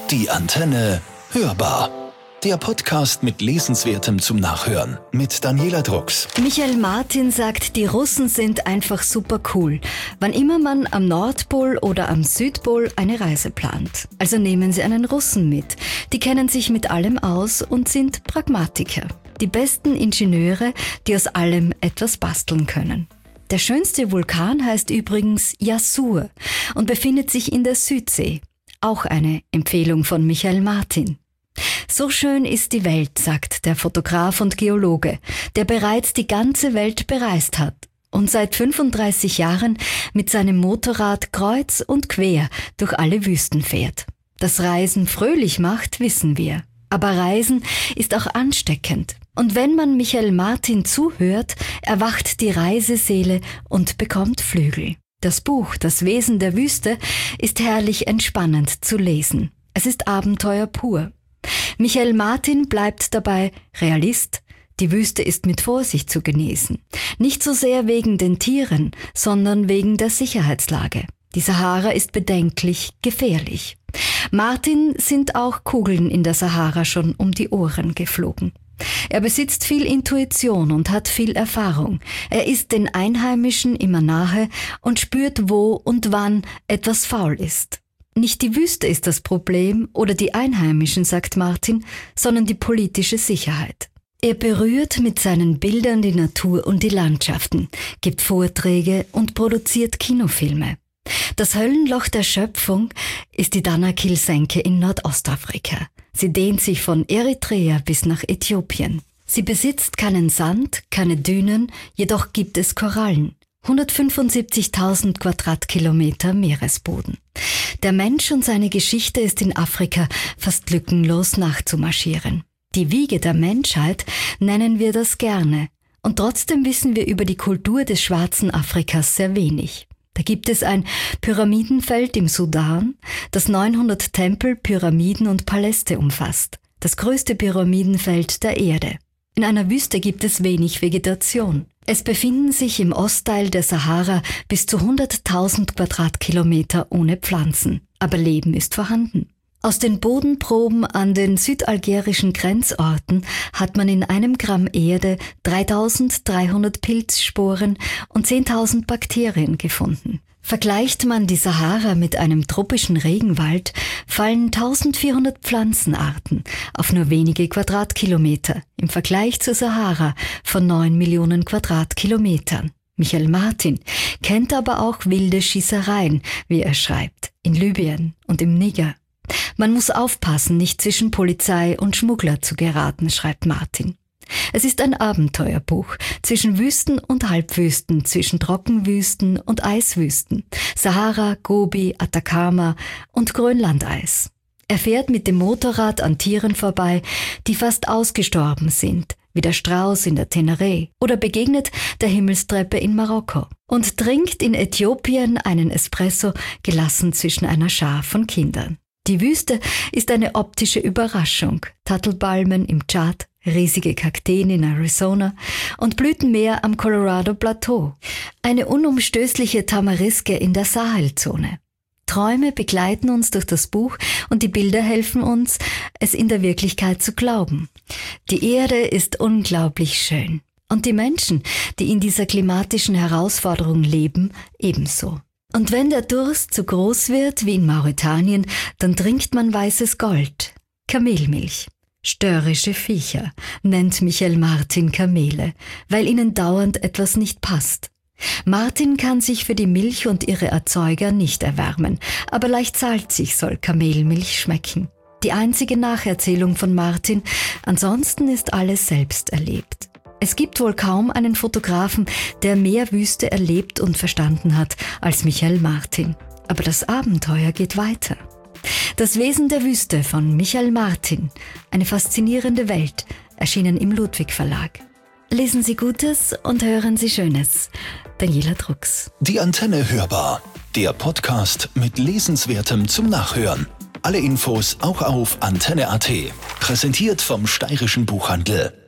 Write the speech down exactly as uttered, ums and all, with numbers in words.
Die Antenne hörbar. Der Podcast mit Lesenswertem zum Nachhören mit Daniela Drucks. Michael Martin sagt, die Russen sind einfach super cool, wann immer man am Nordpol oder am Südpol eine Reise plant. Also nehmen Sie einen Russen mit. Die kennen sich mit allem aus und sind Pragmatiker. Die besten Ingenieure, die aus allem etwas basteln können. Der schönste Vulkan heißt übrigens Yasur und befindet sich in der Südsee. Auch eine Empfehlung von Michael Martin. So schön ist die Welt, sagt der Fotograf und Geologe, der bereits die ganze Welt bereist hat und seit fünfunddreißig Jahren mit seinem Motorrad kreuz und quer durch alle Wüsten fährt. Dass Reisen fröhlich macht, wissen wir. Aber Reisen ist auch ansteckend. Und wenn man Michael Martin zuhört, erwacht die Reiseseele und bekommt Flügel. Das Buch Das Wesen der Wüste ist herrlich entspannend zu lesen. Es ist Abenteuer pur. Michael Martin bleibt dabei Realist. Die Wüste ist mit Vorsicht zu genießen. Nicht so sehr wegen den Tieren, sondern wegen der Sicherheitslage. Die Sahara ist bedenklich gefährlich. Martin sind auch Kugeln in der Sahara schon um die Ohren geflogen. Er besitzt viel Intuition und hat viel Erfahrung. Er ist den Einheimischen immer nahe und spürt, wo und wann etwas faul ist. Nicht die Wüste ist das Problem oder die Einheimischen, sagt Martin, sondern die politische Sicherheit. Er berührt mit seinen Bildern die Natur und die Landschaften, gibt Vorträge und produziert Kinofilme. Das Höllenloch der Schöpfung ist die Danakil-Senke in Nordostafrika. Sie dehnt sich von Eritrea bis nach Äthiopien. Sie besitzt keinen Sand, keine Dünen, jedoch gibt es Korallen. hundertfünfundsiebzigtausend Quadratkilometer Meeresboden. Der Mensch und seine Geschichte ist in Afrika fast lückenlos nachzumarschieren. Die Wiege der Menschheit nennen wir das gerne. Und trotzdem wissen wir über die Kultur des schwarzen Afrikas sehr wenig. Da gibt es ein Pyramidenfeld im Sudan, das neunhundert Tempel, Pyramiden und Paläste umfasst. Das größte Pyramidenfeld der Erde. In einer Wüste gibt es wenig Vegetation. Es befinden sich im Ostteil der Sahara bis zu hunderttausend Quadratkilometer ohne Pflanzen. Aber Leben ist vorhanden. Aus den Bodenproben an den südalgerischen Grenzorten hat man in einem Gramm Erde dreitausenddreihundert Pilzsporen und zehntausend Bakterien gefunden. Vergleicht man die Sahara mit einem tropischen Regenwald, fallen eintausendvierhundert Pflanzenarten auf nur wenige Quadratkilometer im Vergleich zur Sahara von neun Millionen Quadratkilometern. Michael Martin kennt aber auch wilde Schießereien, wie er schreibt, in Libyen und im Niger. Man muss aufpassen, nicht zwischen Polizei und Schmuggler zu geraten, schreibt Martin. Es ist ein Abenteuerbuch zwischen Wüsten und Halbwüsten, zwischen Trockenwüsten und Eiswüsten, Sahara, Gobi, Atacama und Grönlandeis. Er fährt mit dem Motorrad an Tieren vorbei, die fast ausgestorben sind, wie der Strauß in der Teneré, oder begegnet der Himmelstreppe in Marokko und trinkt in Äthiopien einen Espresso gelassen zwischen einer Schar von Kindern. Die Wüste ist eine optische Überraschung. Tattelpalmen im Tschad, riesige Kakteen in Arizona und Blütenmeer am Colorado Plateau. Eine unumstößliche Tamariske in der Sahelzone. Träume begleiten uns durch das Buch und die Bilder helfen uns, es in der Wirklichkeit zu glauben. Die Erde ist unglaublich schön. Und die Menschen, die in dieser klimatischen Herausforderung leben, ebenso. Und wenn der Durst zu groß wird, wie in Mauretanien, dann trinkt man weißes Gold, Kamelmilch. Störrische Viecher nennt Michael Martin Kamele, weil ihnen dauernd etwas nicht passt. Martin kann sich für die Milch und ihre Erzeuger nicht erwärmen, aber leicht salzig soll Kamelmilch schmecken. Die einzige Nacherzählung von Martin, ansonsten ist alles selbst erlebt. Es gibt wohl kaum einen Fotografen, der mehr Wüste erlebt und verstanden hat als Michael Martin. Aber das Abenteuer geht weiter. Das Wesen der Wüste von Michael Martin. Eine faszinierende Welt, erschienen im Ludwig Verlag. Lesen Sie Gutes und hören Sie Schönes. Daniela Drucks. Die Antenne hörbar. Der Podcast mit Lesenswertem zum Nachhören. Alle Infos auch auf antenne punkt at. Präsentiert vom Steirischen Buchhandel.